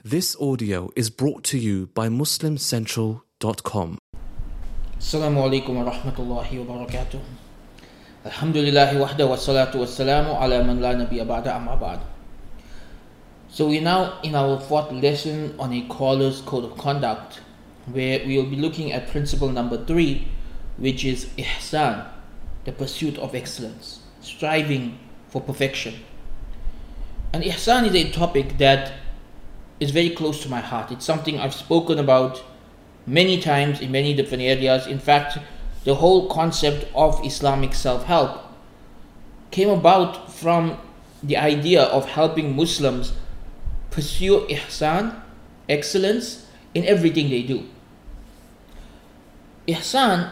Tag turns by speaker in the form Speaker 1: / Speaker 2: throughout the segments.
Speaker 1: This audio is brought to you by MuslimCentral.com.
Speaker 2: Assalamu alaikum wa rahmatullahi wa barakatuh. Alhamdulillahi wahda wa salatu wa salamu ala man la nabiyya ba'da amma ba'd. So we're now in our fourth lesson on a caller's code of conduct, where we will be looking at principle number 3, which is ihsan, the pursuit of excellence, striving for perfection. And ihsan is a topic that is very close to my heart. It's something I've spoken about many times in many different areas. In fact, the whole concept of Islamic self-help came about from the idea of helping Muslims pursue ihsan, excellence, in everything they do. Ihsan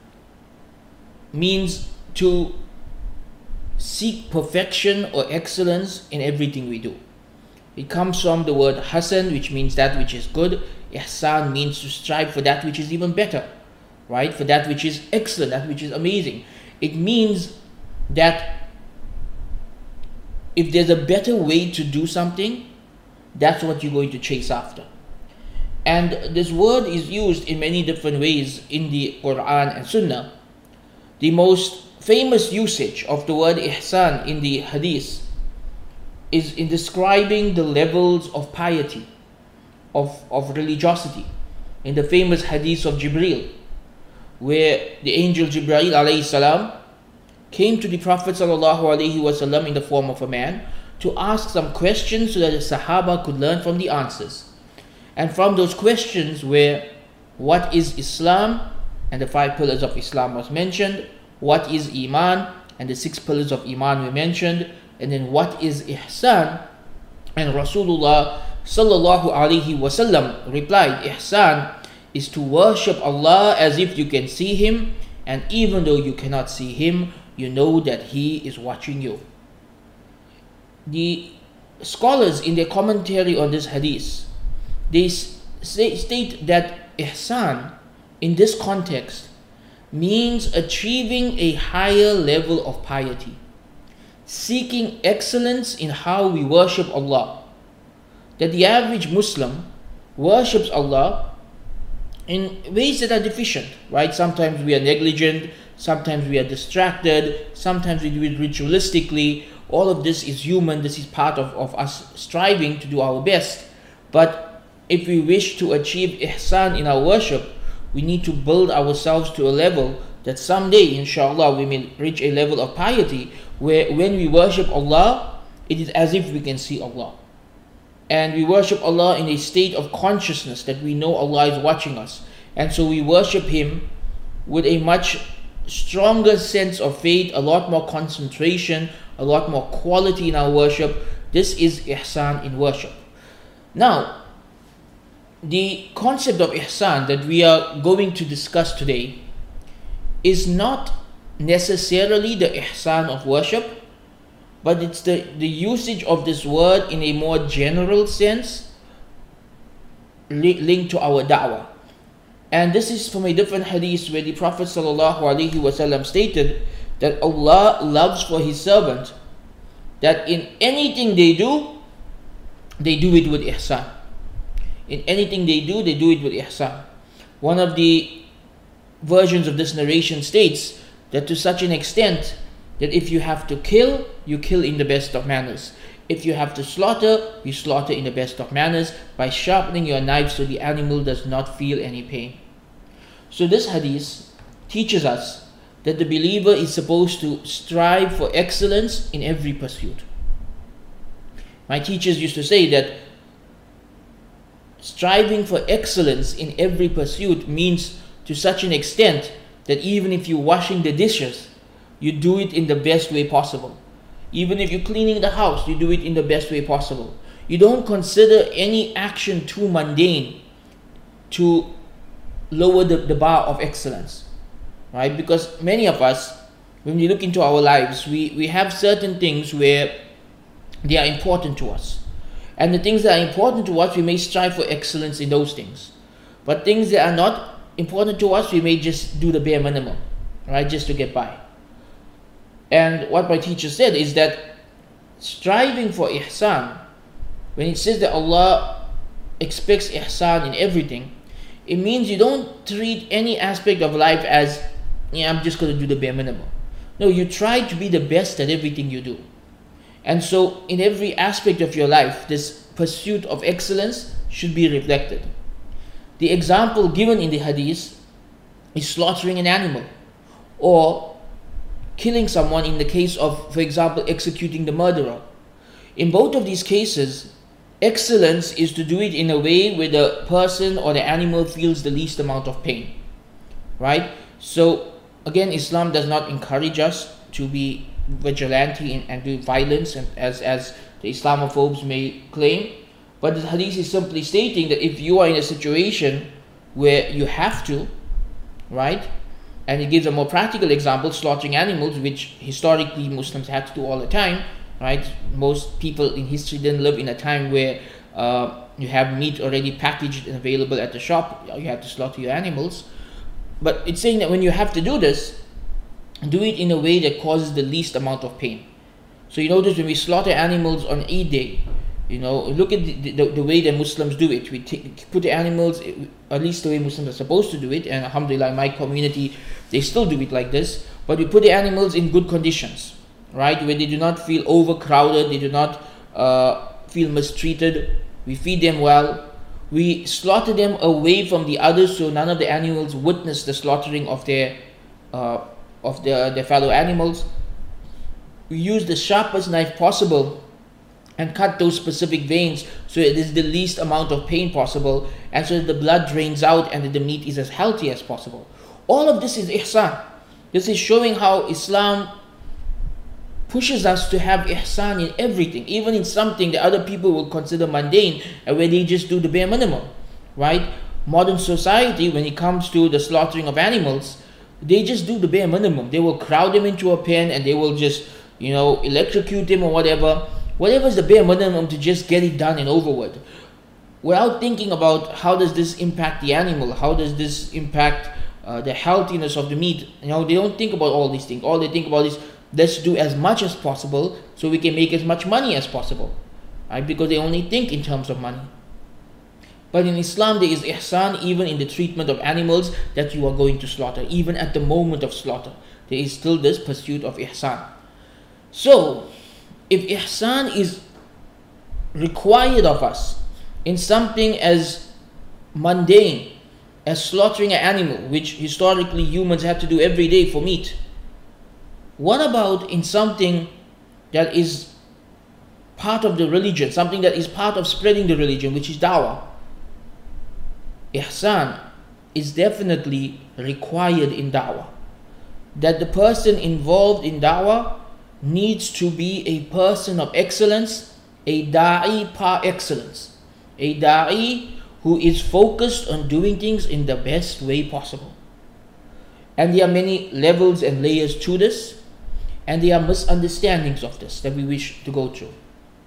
Speaker 2: means to seek perfection or excellence in everything we do. It comes from the word hasan, which means that which is good. Ihsan means to strive for that which is even better, right? For that which is excellent, that which is amazing. It means that if there's a better way to do something, that's what you're going to chase after. And this word is used in many different ways in the Quran and Sunnah. The most famous usage of the word ihsan in the hadith is in describing the levels of piety, of religiosity, in the famous hadith of Jibreel, where the angel Jibreel alayhi salam came to the Prophet sallallahu alaihi wasallam in the form of a man to ask some questions so that the Sahaba could learn from the answers. And from those questions were, what is Islam? And the 5 pillars of Islam was mentioned. What is Iman? And the 6 pillars of Iman were mentioned. And then what is ihsan? And Rasulullah sallallahu alaihi wasallam replied, ihsan is to worship Allah as if you can see Him, and even though you cannot see Him, you know that He is watching you. The scholars in their commentary on this hadith, they state that ihsan in this context means achieving a higher level of piety, seeking excellence in how we worship Allah. That the average Muslim worships Allah in ways that are deficient, right? Sometimes we are negligent, sometimes we are distracted, sometimes we do it ritualistically. All of this is human. This is part of us striving to do our best. But if we wish to achieve ihsan in our worship, we need to build ourselves to a level that someday, inshallah, we may reach a level of piety where when we worship Allah, it is as if we can see Allah. And we worship Allah in a state of consciousness that we know Allah is watching us. And so we worship Him with a much stronger sense of faith, a lot more concentration, a lot more quality in our worship. This is ihsan in worship. Now, the concept of ihsan that we are going to discuss today is not necessarily the ihsan of worship, but it's the usage of this word in a more general sense linked to our da'wah. And this is from a different hadith where the Prophet ﷺ stated that Allah loves for His servant that in anything they do it with ihsan. In anything they do it with ihsan. One of the versions of this narration states that to such an extent that if you have to kill, you kill in the best of manners. If you have to slaughter, you slaughter in the best of manners by sharpening your knife so the animal does not feel any pain. So this hadith teaches us that the believer is supposed to strive for excellence in every pursuit. My teachers used to say that striving for excellence in every pursuit means to such an extent that even if you're washing the dishes, you do it in the best way possible. Even if you're cleaning the house, you do it in the best way possible. You don't consider any action too mundane to lower the bar of excellence, right? Because many of us, when we look into our lives, we have certain things where they are important to us. And the things that are important to us, we may strive for excellence in those things. But things that are not important to us, we may just do the bare minimum, right? Just to get by. And what my teacher said is that striving for ihsan, when it says that Allah expects ihsan in everything, it means you don't treat any aspect of life as, yeah, I'm just going to do the bare minimum. No, you try to be the best at everything you do. And so in every aspect of your life, this pursuit of excellence should be reflected. The example given in the hadith is slaughtering an animal or killing someone in the case of, for example, executing the murderer. In both of these cases, excellence is to do it in a way where the person or the animal feels the least amount of pain. Right? So again, Islam does not encourage us to be vigilante and do violence, and as the Islamophobes may claim. But the hadith is simply stating that if you are in a situation where you have to, right? And it gives a more practical example, slaughtering animals, which historically Muslims had to do all the time, right? Most people in history didn't live in a time where you have meat already packaged and available at the shop. You have to slaughter your animals. But it's saying that when you have to do this, do it in a way that causes the least amount of pain. So you notice when we slaughter animals on Eid Day, look at the way that Muslims do it. We put the animals, at least the way Muslims are supposed to do it, and alhamdulillah, in my community, they still do it like this. But we put the animals in good conditions, right? Where they do not feel overcrowded, they do not feel mistreated. We feed them well. We slaughter them away from the others, so none of the animals witness the slaughtering of their fellow animals. We use the sharpest knife possible and cut those specific veins so it is the least amount of pain possible, and so that the blood drains out and that the meat is as healthy as possible. All of this is ihsan. This is showing how Islam pushes us to have ihsan in everything, even in something that other people will consider mundane and where they just do the bare minimum, right? Modern society, when it comes to the slaughtering of animals, they just do the bare minimum. They will crowd them into a pen and they will just, electrocute them or whatever. Whatever is the bare minimum to just get it done and over with, without thinking about how does this impact the animal, how does this impact the healthiness of the meat. They don't think about all these things. All they think about is, let's do as much as possible so we can make as much money as possible, right? Because they only think in terms of money. But in Islam, there is ihsan even in the treatment of animals that you are going to slaughter. Even at the moment of slaughter, there is still this pursuit of ihsan. So, if ihsan is required of us in something as mundane as slaughtering an animal, which historically humans had to do every day for meat, what about in something that is part of the religion, something that is part of spreading the religion, which is da'wah? Ihsan is definitely required in da'wah. That the person involved in da'wah needs to be a person of excellence, a da'i par excellence, a da'i who is focused on doing things in the best way possible. And there are many levels and layers to this, and there are misunderstandings of this that we wish to go through.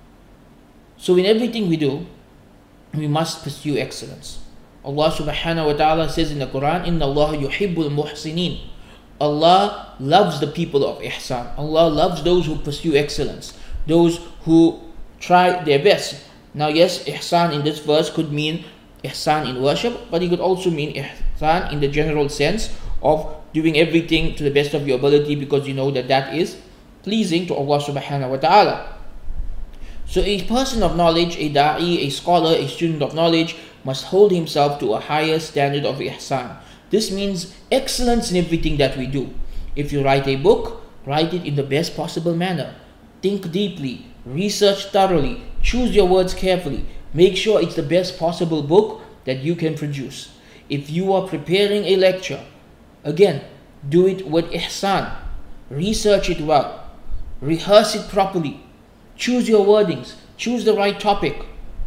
Speaker 2: So in everything we do, we must pursue excellence. Allah subhanahu wa ta'ala says in the Quran, Inna Allah yuhibbul muhsinin. Allah loves the people of ihsan. Allah loves those who pursue excellence, those who try their best. Now yes, ihsan in this verse could mean ihsan in worship, but it could also mean ihsan in the general sense of doing everything to the best of your ability, because you know that that is pleasing to Allah subhanahu wa ta'ala. So a person of knowledge, a da'i, a scholar, a student of knowledge must hold himself to a higher standard of ihsan. This means excellence in everything that we do. If you write a book, write it in the best possible manner. Think deeply, research thoroughly, choose your words carefully. Make sure it's the best possible book that you can produce. If you are preparing a lecture, again, do it with ihsan. Research it well. Rehearse it properly. Choose your wordings. Choose the right topic.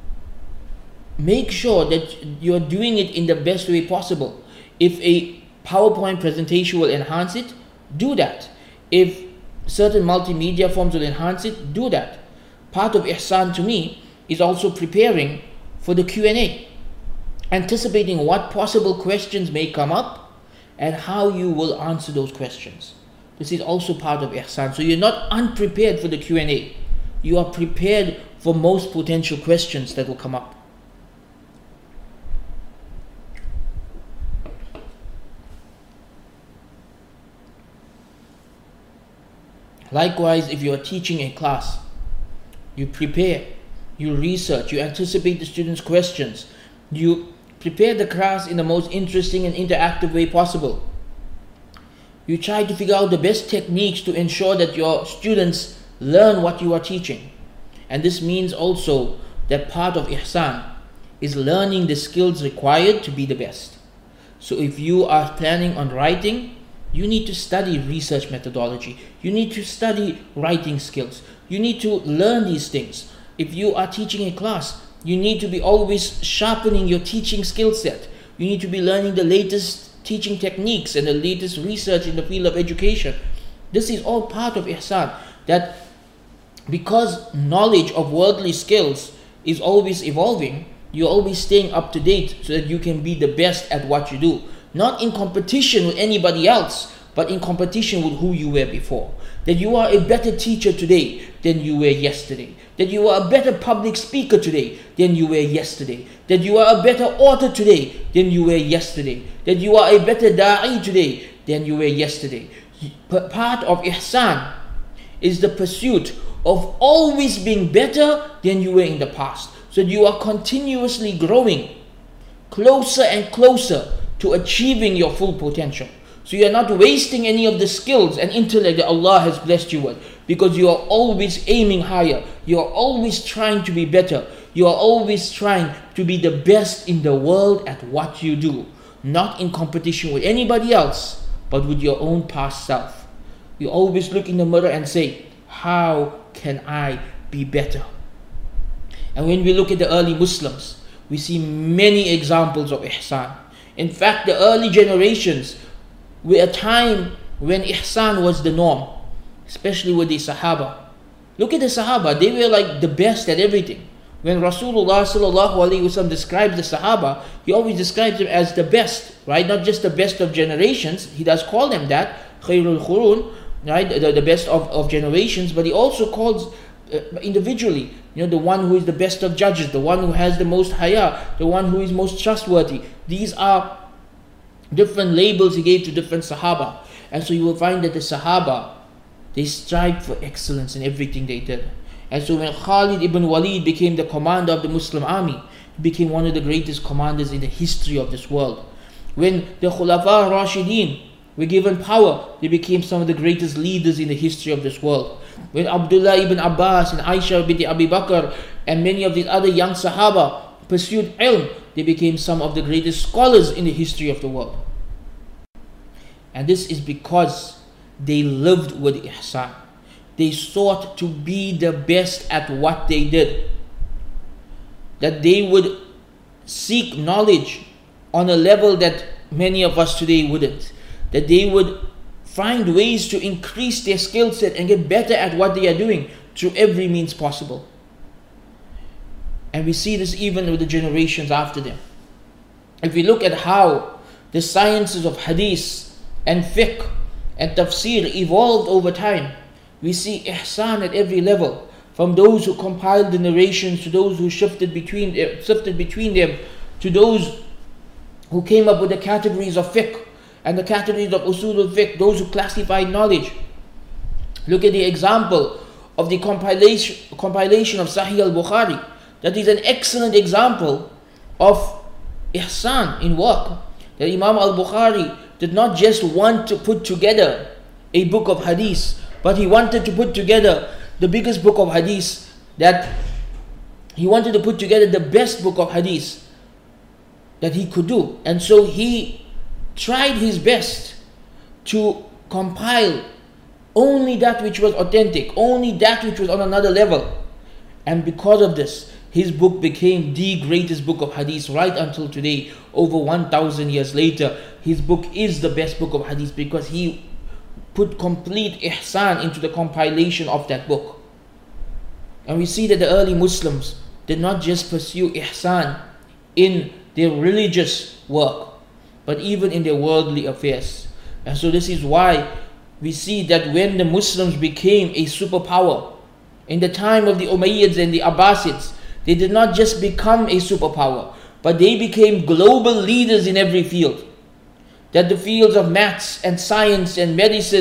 Speaker 2: Make sure that you're doing it in the best way possible. If a PowerPoint presentation will enhance it, do that. If certain multimedia forms will enhance it, do that. Part of ihsan to me is also preparing for the Q&A, anticipating what possible questions may come up and how you will answer those questions. This is also part of ihsan. So you're not unprepared for the Q&A. You are prepared for most potential questions that will come up. Likewise, if you are teaching a class, you prepare, you research, you anticipate the students' questions, you prepare the class in the most interesting and interactive way possible. You try to figure out the best techniques to ensure that your students learn what you are teaching. And this means also that part of ihsan is learning the skills required to be the best. So if you are planning on writing, you need to study research methodology. You need to study writing skills. You need to learn these things. If you are teaching a class, you need to be always sharpening your teaching skill set. You need to be learning the latest teaching techniques and the latest research in the field of education. This is all part of ihsan. That because knowledge of worldly skills is always evolving, you're always staying up to date so that you can be the best at what you do. Not in competition with anybody else, but in competition with who you were before. That you are a better teacher today than you were yesterday. That you are a better public speaker today than you were yesterday. That you are a better author today than you were yesterday. That you are a better da'i today than you were yesterday. Part of ihsan is the pursuit of always being better than you were in the past. So you are continuously growing closer and closer to achieving your full potential. So you are not wasting any of the skills and intellect that Allah has blessed you with, because you are always aiming higher. You are always trying to be better. You are always trying to be the best in the world at what you do. Not in competition with anybody else, but with your own past self. You always look in the mirror and say, how can I be better? And when we look at the early Muslims, we see many examples of ihsan. In fact, the early generations were a time when ihsan was the norm, especially with the Sahaba. Look at the Sahaba, they were like the best at everything. When Rasulullah sallallahu alaihi wasallam describes the Sahaba, he always describes them as the best, right? Not just the best of generations, he does call them that, khairul khurun, right? The best of generations, but he also calls individually, the one who is the best of judges, the one who has the most haya, the one who is most trustworthy. These are different labels he gave to different Sahaba. And so you will find that the Sahaba, they strived for excellence in everything they did. And so when Khalid ibn Walid became the commander of the Muslim army, he became one of the greatest commanders in the history of this world. When the Khulafa Rashidin were given power, they became some of the greatest leaders in the history of this world. When Abdullah ibn Abbas and Aisha binti Abi Bakr and many of these other young Sahaba pursued ilm, they became some of the greatest scholars in the history of the world. And this is because they lived with ihsan. They sought to be the best at what they did. That they would seek knowledge on a level that many of us today wouldn't. That they would find ways to increase their skill set and get better at what they are doing through every means possible. And we see this even with the generations after them. If we look at how the sciences of hadith and fiqh and tafsir evolved over time, we see ihsan at every level, from those who compiled the narrations to those who sifted between them, to those who came up with the categories of fiqh and the categories of usul al-fiqh, those who classified knowledge. Look at the example of the compilation of Sahih al-Bukhari. That is an excellent example of ihsan in work. That Imam al-Bukhari did not just want to put together a book of hadith, but he wanted to put together the biggest book of hadith, that he wanted to put together the best book of hadith that he could do. And so he tried his best to compile only that which was authentic, only that which was on another level. And because of this, his book became the greatest book of hadith right until today. Over 1,000 years later, his book is the best book of hadith because he put complete ihsan into the compilation of that book. And we see that the early Muslims did not just pursue ihsan in their religious work, but even in their worldly affairs. And so this is why we see that when the Muslims became a superpower, in the time of the Umayyads and the Abbasids, they did not just become a superpower, but they became global leaders in every field. That the fields of maths and science and medicine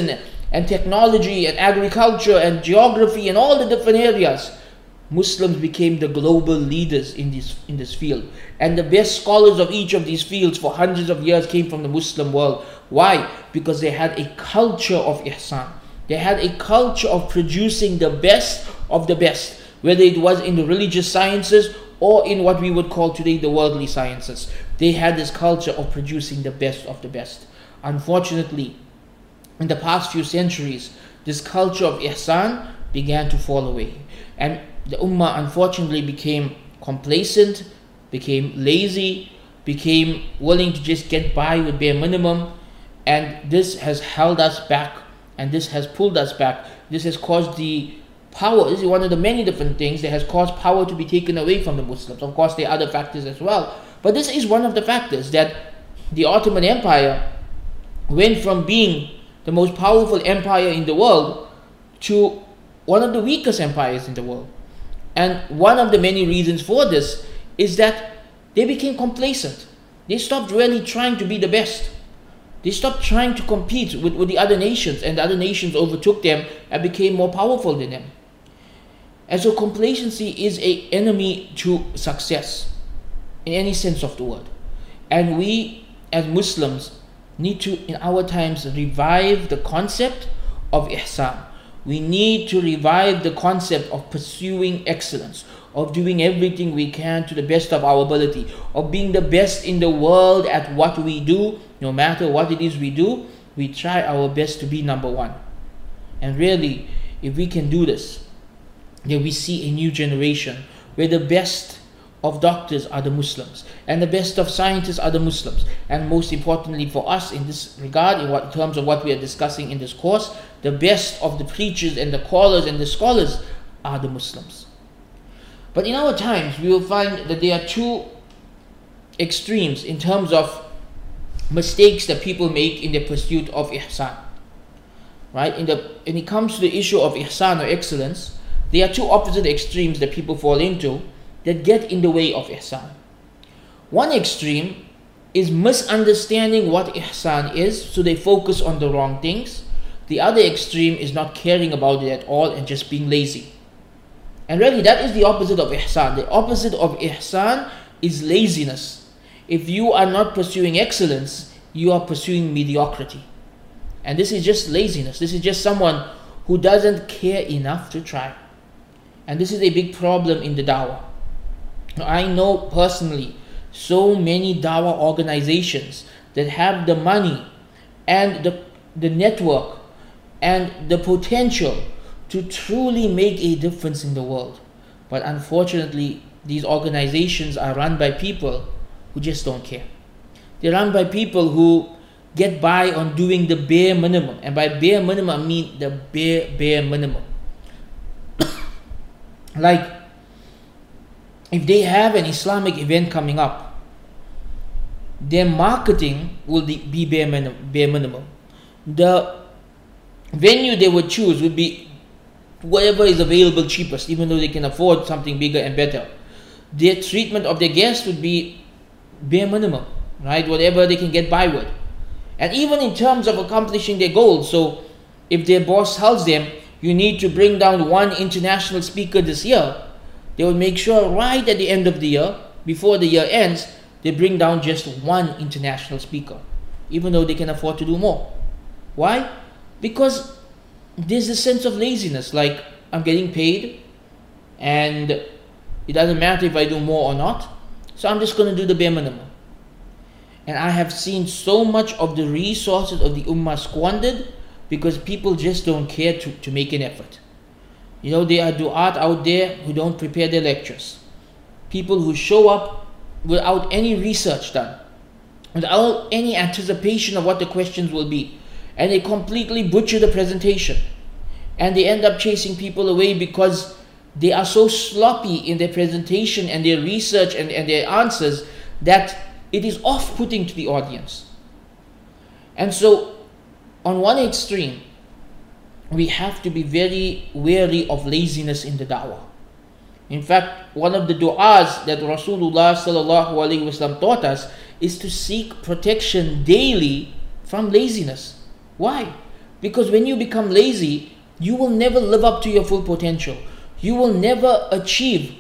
Speaker 2: and technology and agriculture and geography and all the different areas, Muslims became the global leaders in this field. And the best scholars of each of these fields for hundreds of years came from the Muslim world. Why? Because they had a culture of ihsan. They had a culture of producing the best of the best, whether it was in the religious sciences or in what we would call today the worldly sciences. They had this culture of producing the best of the best. Unfortunately, in the past few centuries, this culture of ihsan began to fall away. And the ummah unfortunately became complacent, became lazy, became willing to just get by with bare minimum. And this has held us back, and this has pulled us back. This has caused the power, this is one of the many different things that has caused power to be taken away from the Muslims. Of course, there are other factors as well. But this is one of the factors, that the Ottoman Empire went from being the most powerful empire in the world to one of the weakest empires in the world. And one of the many reasons for this is that they became complacent. They stopped really trying to be the best. They stopped trying to compete with the other nations, and the other nations overtook them and became more powerful than them. And so complacency is an enemy to success in any sense of the word. And we as Muslims need to, in our times, revive the concept of ihsan. We need to revive the concept of pursuing excellence, of doing everything we can to the best of our ability, of being the best in the world at what we do. No matter what it is we do, we try our best to be number one. And really, if we can do this, then we see a new generation where the best of doctors are the Muslims, and the best of scientists are the Muslims. And most importantly for us in this regard, in terms of what we are discussing in this course, the best of the preachers and the callers and the scholars are the Muslims. But in our times, we will find that there are two extremes in terms of mistakes that people make in their pursuit of ihsan. Right? When it comes to the issue of ihsan or excellence, there are two opposite extremes that people fall into that get in the way of ihsan. One extreme is misunderstanding what ihsan is, so they focus on the wrong things. The other extreme is not caring about it at all and just being lazy. And really, that is the opposite of ihsan. The opposite of ihsan is laziness. If you are not pursuing excellence, you are pursuing mediocrity. And this is just laziness. This is just someone who doesn't care enough to try. And this is a big problem in the dawah. I know personally so many dawah organizations that have the money and the network and the potential to truly make a difference in the world. But unfortunately, these organizations are run by people who just don't care. They're run by people who get by on doing the bare minimum. And by bare minimum, I mean the bare minimum. Like, if they have an Islamic event coming up, their marketing will be bare minimum. The venue they would choose would be whatever is available cheapest, even though they can afford something bigger and better. Their treatment of their guests would be bare minimum, right? Whatever they can get by with. And even in terms of accomplishing their goals, so if their boss tells them, you need to bring down one international speaker this year, they will make sure right at the end of the year, before the year ends, they bring down just one international speaker, even though they can afford to do more. Why? Because there's a sense of laziness, like, I'm getting paid and it doesn't matter if I do more or not, so I'm just going to do the bare minimum. And I have seen so much of the resources of the ummah squandered because people just don't care to make an effort. You know, there are du'at out there who don't prepare their lectures. People who show up without any research done, without any anticipation of what the questions will be. And they completely butcher the presentation. And they end up chasing people away because they are so sloppy in their presentation and their research and their answers that it is off-putting to the audience. And so, on one extreme, we have to be very wary of laziness in the da'wah. In fact, one of the du'as that Rasulullah sallallahu alaihi wasallam taught us is to seek protection daily from laziness. Why? Because when you become lazy, you will never live up to your full potential. You will never achieve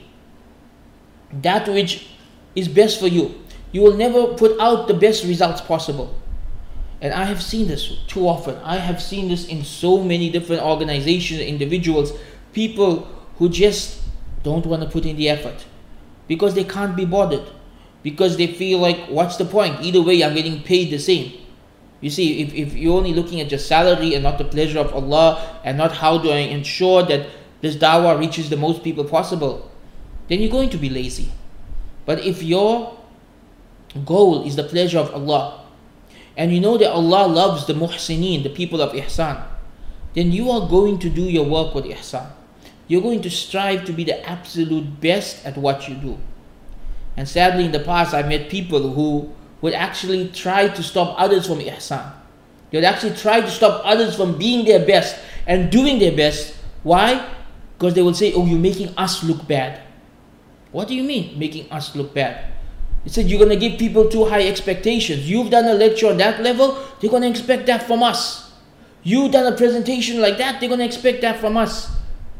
Speaker 2: that which is best for you. You will never put out the best results possible. And I have seen this too often. I have seen this in so many different organizations, individuals, people who just don't want to put in the effort because they can't be bothered, because they feel like, what's the point? Either way, I'm getting paid the same. You see, if you're only looking at your salary and not the pleasure of Allah, and not how do I ensure that this dawah reaches the most people possible, then you're going to be lazy. But if your goal is the pleasure of Allah, and you know that Allah loves the muhsineen, the people of ihsan, then you are going to do your work with ihsan. You're going to strive to be the absolute best at what you do. And sadly, in the past, I met people who would actually try to stop others from ihsan. They would actually try to stop others from being their best and doing their best. Why? Because they will say, oh, you're making us look bad. What do you mean, making us look bad? He said, you're going to give people too high expectations. You've done a lecture on that level, they're going to expect that from us. You've done a presentation like that, they're going to expect that from us.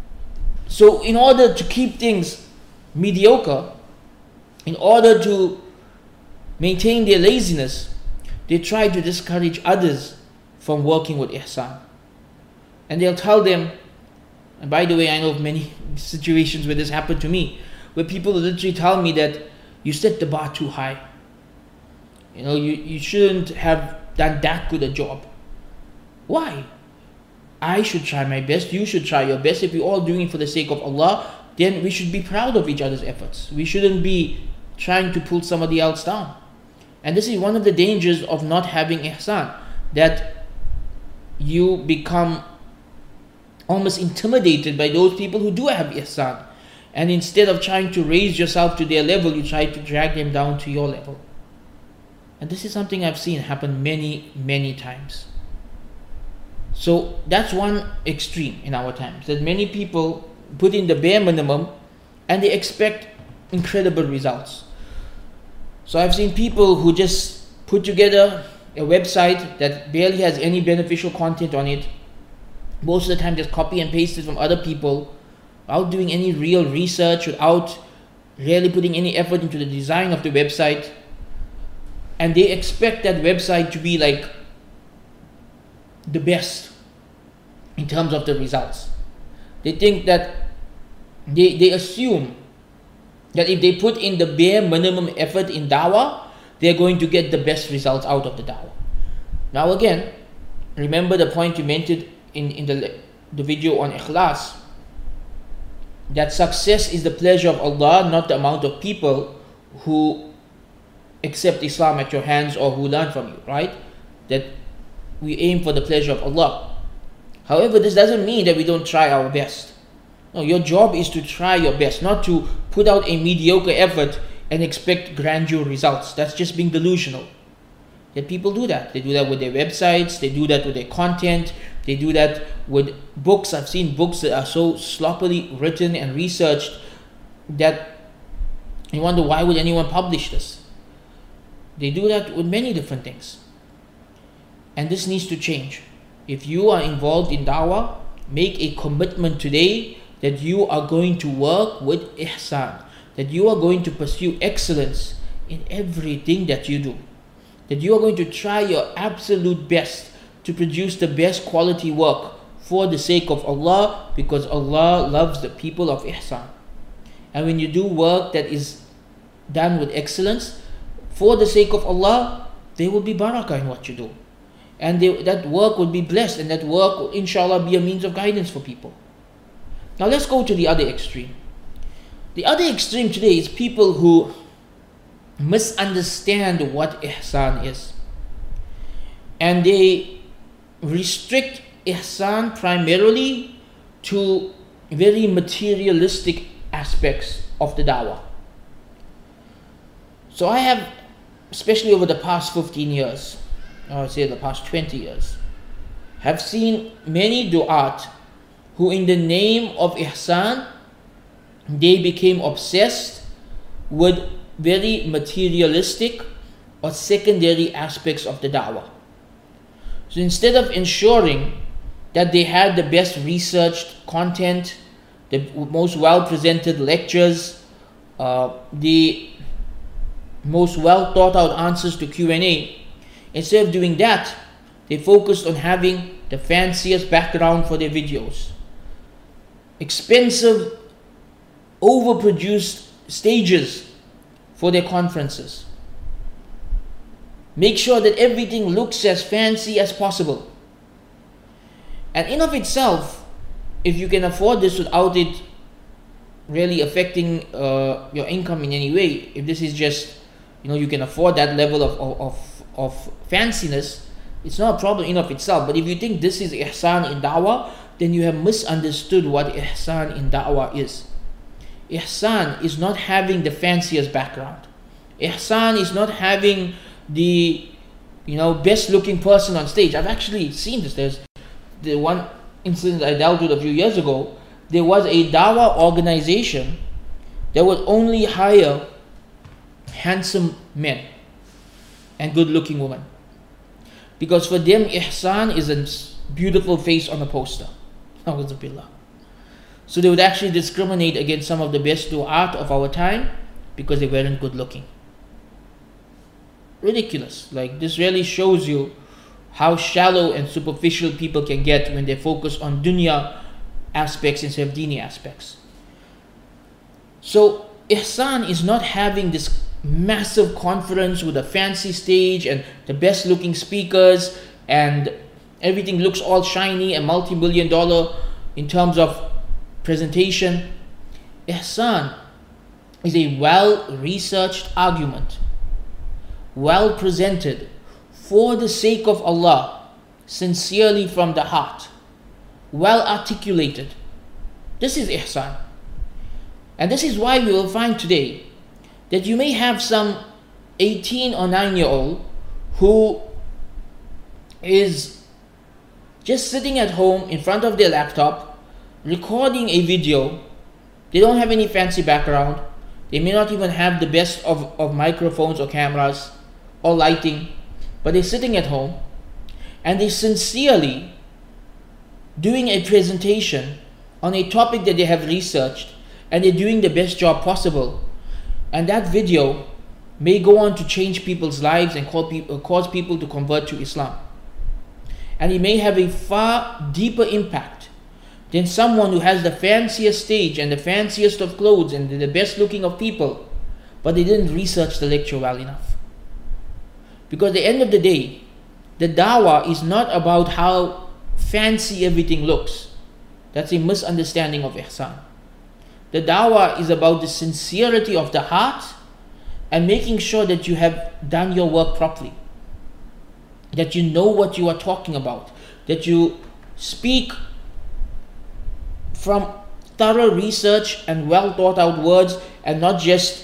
Speaker 2: So in order to keep things mediocre, in order to maintain their laziness, they try to discourage others from working with ihsan. And they'll tell them, and by the way, I know of many situations where this happened to me, where people literally tell me that you set the bar too high. You know, you shouldn't have done that good a job. Why? I should try my best, you should try your best. If we're all doing it for the sake of Allah, then we should be proud of each other's efforts. We shouldn't be trying to pull somebody else down. And this is one of the dangers of not having ihsan, that you become almost intimidated by those people who do have ihsan. And instead of trying to raise yourself to their level, you try to drag them down to your level. And this is something I've seen happen many, many times. So that's one extreme in our times, that many people put in the bare minimum and they expect incredible results. So I've seen people who just put together a website that barely has any beneficial content on it. Most of the time just copy and paste it from other people without doing any real research, without really putting any effort into the design of the website. And they expect that website to be like the best in terms of the results. They think that they assume that if they put in the bare minimum effort in dawah, they're going to get the best results out of the dawah. Now again, remember the point you mentioned in the video on ikhlas, that success is the pleasure of Allah, not the amount of people who accept Islam at your hands or who learn from you, right? That we aim for the pleasure of Allah. However, this doesn't mean that we don't try our best. No, your job is to try your best, not to put out a mediocre effort and expect grandeur results. That's just being delusional. Yet people do that. They do that with their websites, they do that with their content, they do that with books. I've seen books that are so sloppily written and researched that you wonder, why would anyone publish this? They do that with many different things. And this needs to change. If you are involved in dawah, make a commitment today that you are going to work with ihsan, that you are going to pursue excellence in everything that you do, that you are going to try your absolute best to produce the best quality work for the sake of Allah, because Allah loves the people of ihsan. And when you do work that is done with excellence for the sake of Allah, there will be barakah in what you do, and that work will be blessed, and that work will inshallah be a means of guidance for people. Now let's go to the other extreme. The other extreme today is people who misunderstand what ihsan is, and they restrict ihsan primarily to very materialistic aspects of the dawah. So I have, especially over the past 15 years, or I would say the past 20 years, have seen many du'at who in the name of ihsan, they became obsessed with very materialistic or secondary aspects of the da'wah. So instead of ensuring that they had the best researched content, the most well presented lectures, the most well thought out answers to Q&A. Instead of doing that, they focused on having the fanciest background for their videos, expensive, overproduced stages for their conferences. Make sure that everything looks as fancy as possible. And in of itself, if you can afford this without it really affecting your income in any way, if this is just, you can afford that level of fanciness, it's not a problem in of itself. But if you think this is ihsan in da'wah, then you have misunderstood what ihsan in da'wah is. Ihsan is not having the fanciest background. Ihsan is not having the best looking person on stage. I've actually seen this. There's the one incident I dealt with a few years ago. There was a dawah organization that would only hire handsome men and good looking women, because for them ihsan is a beautiful face on a poster. So they would actually discriminate against some of the best du'at of our time because they weren't good looking. Ridiculous. Like, this really shows you how shallow and superficial people can get when they focus on dunya aspects instead of dini aspects. So ihsan is not having this massive conference with a fancy stage and the best looking speakers and everything looks all shiny and multi-million-dollar in terms of presentation. Ihsan is a well-researched argument, well presented, for the sake of Allah, sincerely from the heart, well articulated. This is ihsan. And this is why we will find today that you may have some 18 or 9-year-old who is just sitting at home in front of their laptop, recording a video. They don't have any fancy background. They may not even have the best of microphones or cameras or lighting, but they're sitting at home and they're sincerely doing a presentation on a topic that they have researched, and they're doing the best job possible. And that video may go on to change people's lives and cause people to convert to Islam. And it may have a far deeper impact than someone who has the fanciest stage and the fanciest of clothes and the best looking of people, but they didn't research the lecture well enough. Because at the end of the day, the dawah is not about how fancy everything looks. That's a misunderstanding of ihsan. The dawah is about the sincerity of the heart and making sure that you have done your work properly, that you know what you are talking about, that you speak from thorough research and well thought out words, and not just,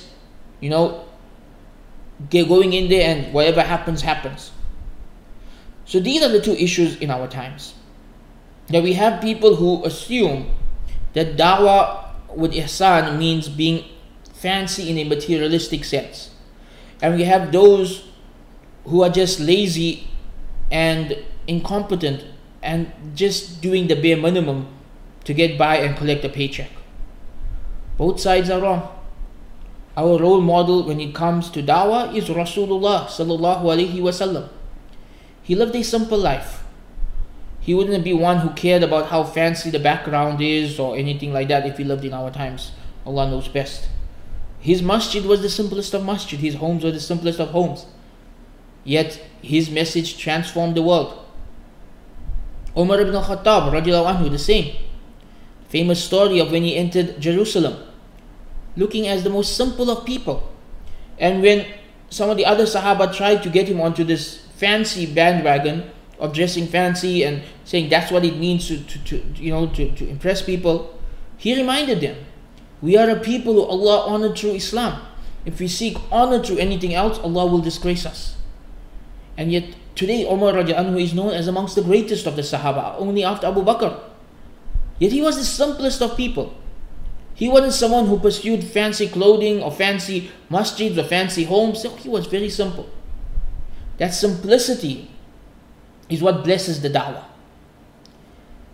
Speaker 2: going in there and whatever happens, happens. So these are the two issues in our times. That we have people who assume that dawah with ihsan means being fancy in a materialistic sense. And we have those who are just lazy and incompetent and just doing the bare minimum to get by and collect a paycheck. Both sides are wrong. Our role model when it comes to dawah is Rasulullah sallallahu alaihi wasallam. He lived a simple life. He wouldn't be one who cared about how fancy the background is or anything like that if he lived in our times. Allah knows best. His masjid was the simplest of masjid. His homes were the simplest of homes. Yet his message transformed the world. Umar ibn al-Khattab radiallahu anhu, the same. Famous story of when he entered Jerusalem, looking as the most simple of people. And when some of the other Sahaba tried to get him onto this fancy bandwagon of dressing fancy and saying that's what it means to impress people, he reminded them, we are a people who Allah honored through Islam. If we seek honor through anything else, Allah will disgrace us. And yet today Umar radiallahu anhu is known as amongst the greatest of the Sahaba, only after Abu Bakr. Yet he was the simplest of people. He wasn't someone who pursued fancy clothing or fancy masjids or fancy homes. He was very simple. That simplicity is what blesses the da'wah.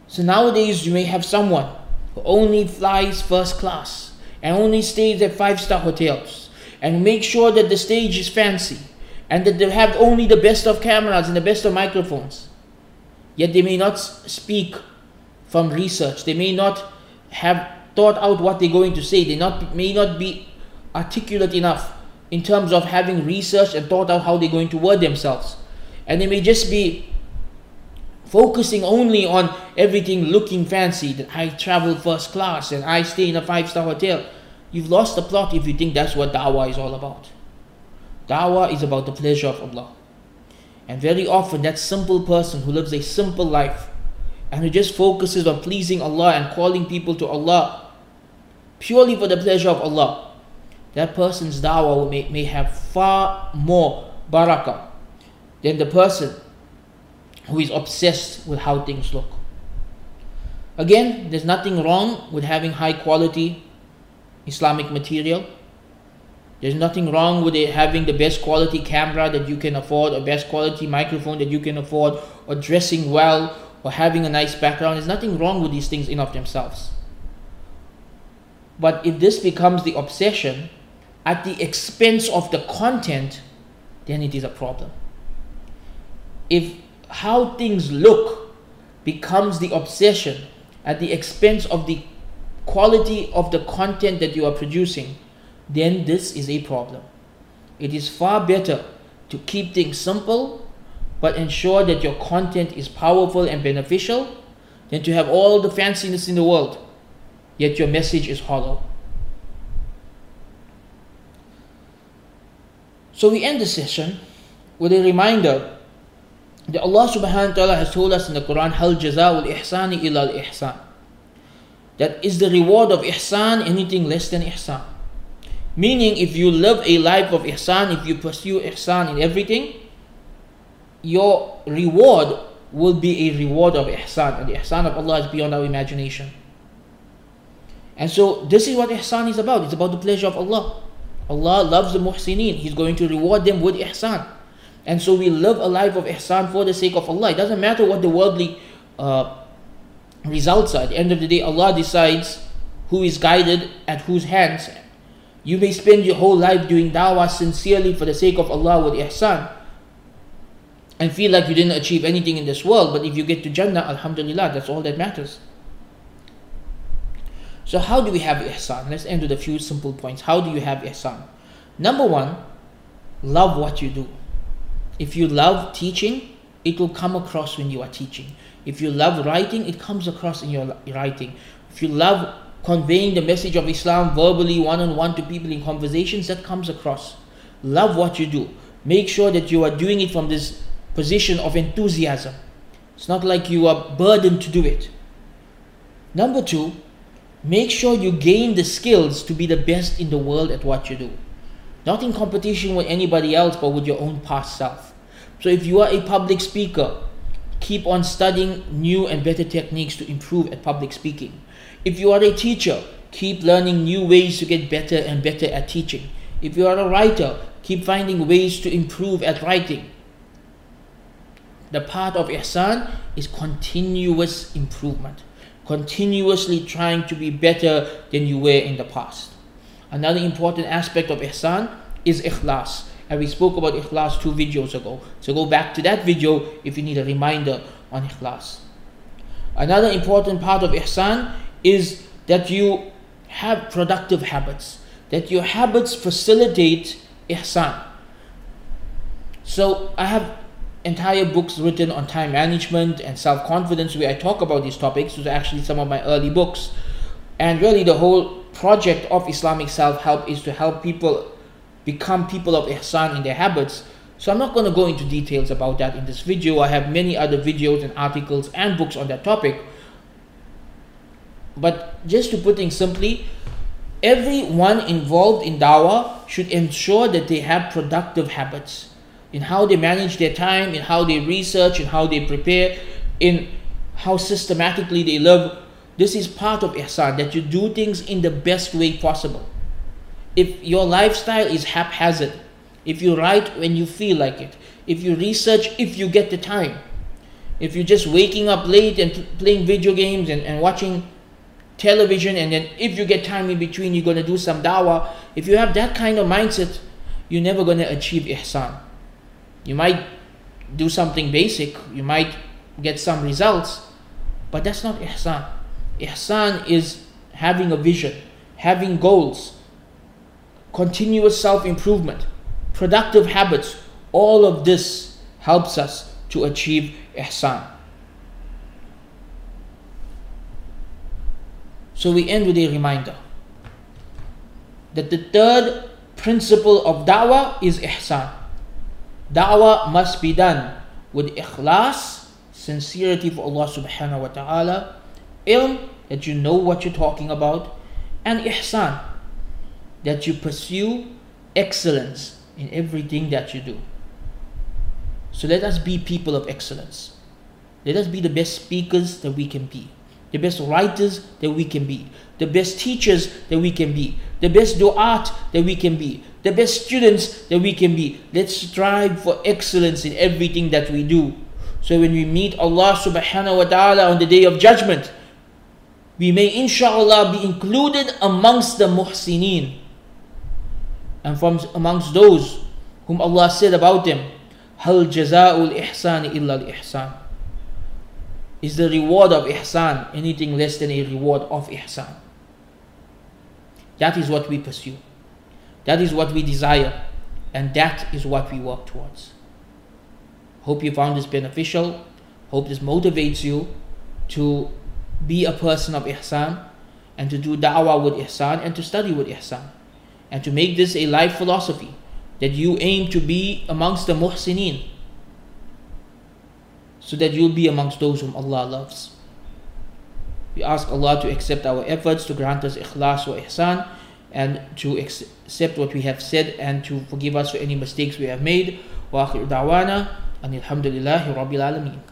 Speaker 2: So nowadays you may have someone who only flies first class and only stays at 5-star hotels and make sure that the stage is fancy and that they have only the best of cameras and the best of microphones. Yet they may not speak from research. They may not have thought out what they're going to say. They may not be articulate enough in terms of having researched and thought out how they're going to word themselves. And they may just be focusing only on everything looking fancy, that I travel first class and I stay in a 5-star hotel. You've lost the plot if you think that's what da'wah is all about. Da'wah is about the pleasure of Allah. And very often that simple person who lives a simple life and who just focuses on pleasing Allah and calling people to Allah purely for the pleasure of Allah, that person's da'wah may have far more barakah than the person who is obsessed with how things look. Again, there's nothing wrong with having high quality Islamic material. There's nothing wrong with having the best quality camera that you can afford, or best quality microphone that you can afford, or dressing well, or having a nice background. There's nothing wrong with these things in of themselves. But if this becomes the obsession at the expense of the content, then it is a problem. If how things look becomes the obsession at the expense of the quality of the content that you are producing, then this is a problem. It is far better to keep things simple but ensure that your content is powerful and beneficial than to have all the fanciness in the world yet your message is hollow. So we end the session with a reminder that Allah subhanahu wa ta'ala has told us in the Quran, Hal jaza'ul ihsani illa al ihsan. That is the reward of ihsan anything less than ihsan. Meaning, if you live a life of ihsan, if you pursue ihsan in everything, your reward will be a reward of ihsan. And the ihsan of Allah is beyond our imagination. And so this is what ihsan is about. It's about the pleasure of Allah. Allah loves the muhsinin. He's going to reward them with ihsan. And so we live a life of ihsan for the sake of Allah. It doesn't matter what the worldly results are. At the end of the day, Allah decides who is guided at whose hands. You may spend your whole life doing da'wah sincerely for the sake of Allah with ihsan and feel like you didn't achieve anything in this world, but if you get to Jannah, alhamdulillah, that's all that matters. So how do we have ihsan? Let's end with a few simple points. How do you have ihsan? Number one, love what you do. If you love teaching, it will come across when you are teaching. If you love writing, it comes across in your writing. If you love conveying the message of Islam verbally, one-on-one to people in conversations, that comes across. Love what you do. Make sure that you are doing it from this position of enthusiasm. It's not like you are burdened to do it. Number two, make sure you gain the skills to be the best in the world at what you do. Not in competition with anybody else, but with your own past self. So if you are a public speaker, keep on studying new and better techniques to improve at public speaking. If you are a teacher, keep learning new ways to get better and better at teaching. If you are a writer, keep finding ways to improve at writing. The part of ihsan is continuous improvement. Continuously trying to be better than you were in the past. Another important aspect of ihsan is ikhlas. And we spoke about ikhlas 2 videos ago. So go back to that video if you need a reminder on ikhlas. Another important part of ihsan is that you have productive habits. That your habits facilitate ihsan. So I have entire books written on time management and self-confidence where I talk about these topics. These are actually some of my early books. And really the whole project of Islamic self-help is to help people become people of ihsan in their habits. So I'm not going to go into details about that in this video. I have many other videos and articles and books on that topic. But just to put things simply, everyone involved in dawah should ensure that they have productive habits in how they manage their time, in how they research, in how they prepare, in how systematically they live. This is part of ihsan, that you do things in the best way possible. If your lifestyle is haphazard, if you write when you feel like it, if you research if you get the time, if you're just waking up late and playing video games and watching television, and then if you get time in between, you're going to do some da'wah. If you have that kind of mindset, you're never going to achieve ihsan. You might do something basic, you might get some results, but that's not ihsan. Ihsan is having a vision, having goals, continuous self-improvement, productive habits. All of this helps us to achieve ihsan. So we end with a reminder that the third principle of da'wah is ihsan. Da'wah must be done with ikhlas, sincerity for Allah subhanahu wa ta'ala, ilm, that you know what you're talking about, and ihsan, that you pursue excellence in everything that you do. So let us be people of excellence. Let us be the best speakers that we can be, the best writers that we can be, the best teachers that we can be, the best du'at that we can be, the best students that we can be. Let's strive for excellence in everything that we do. So when we meet Allah subhanahu wa ta'ala on the day of judgment, we may inshallah be included amongst the muhsineen, and from amongst those whom Allah said about them, Hal jaza'ul ihsan illa al-ihsan. Is the reward of ihsan anything less than a reward of ihsan? That is what we pursue. That is what we desire. And that is what we work towards. Hope you found this beneficial. Hope this motivates you to be a person of ihsan, and to do da'wah with ihsan, and to study with ihsan, and to make this a life philosophy, that you aim to be amongst the muhsineen, so that you'll be amongst those whom Allah loves. We ask Allah to accept our efforts, to grant us ikhlas wa ihsan, and to accept what we have said, and to forgive us for any mistakes we have made. Wa akhir da'wana anil hamdulillahi rabbil alameen.